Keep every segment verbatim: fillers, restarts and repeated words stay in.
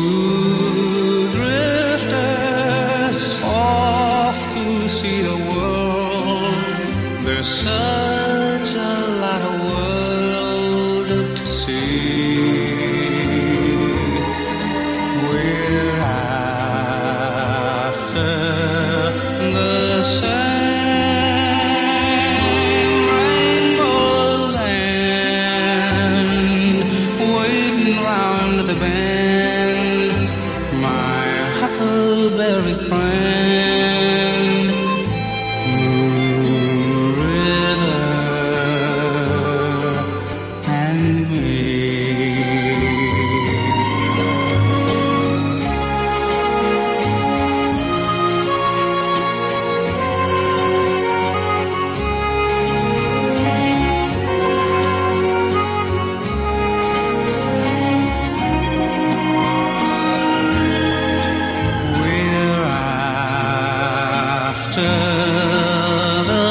two drifters off to see the world. There's such a lot of world to see. We're after the same rainbows and waiting round the bend, my huckleberry friend, Moon River and me. After the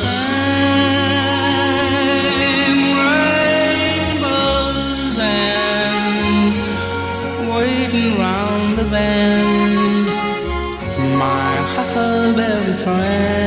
same rainbows and waiting round the bend, my huckleberry friend.